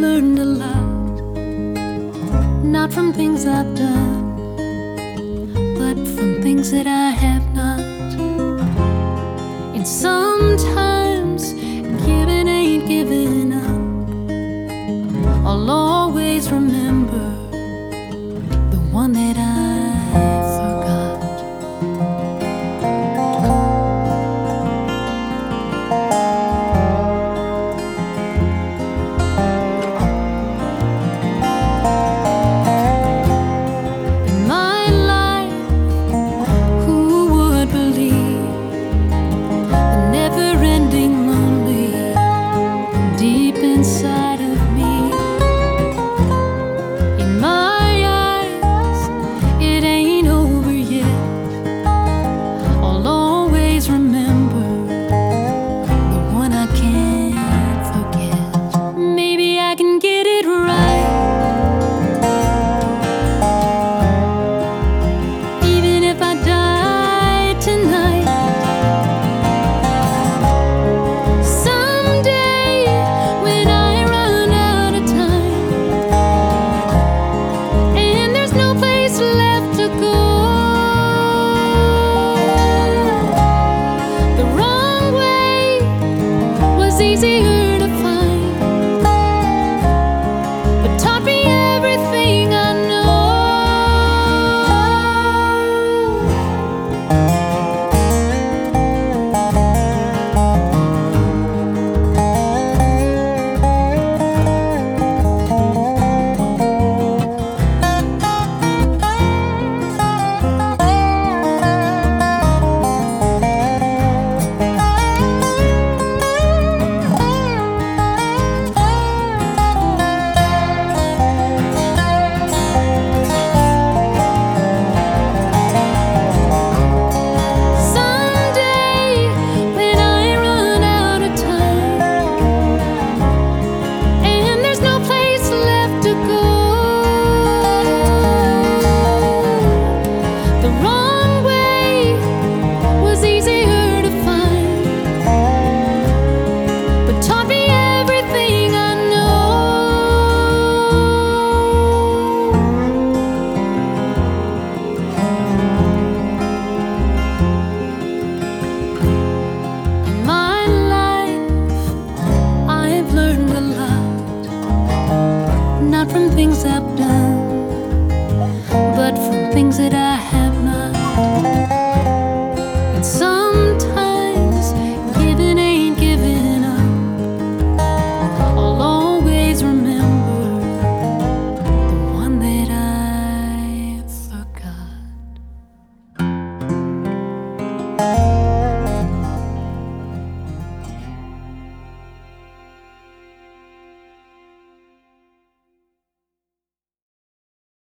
learned a lot, not from things I've done, but from things that I have not. And sometimes giving ain't giving up. I'll always remember the one that I forgot. In my life, who would believe the never-ending lonely deep inside of me? In my eyes, it ain't over yet. I'll always remember the one I can't forget. Maybe I can get it right, even if I die tonight. Someday, when I run out of time and there's no place left to go, the wrong way was easier to find, but taught me everything I know. Someday, when I run out of time and there's no place left to go, the wrong way was easier to find, but taught me everything I know. In my life, I've learned a lot, not from things I've done,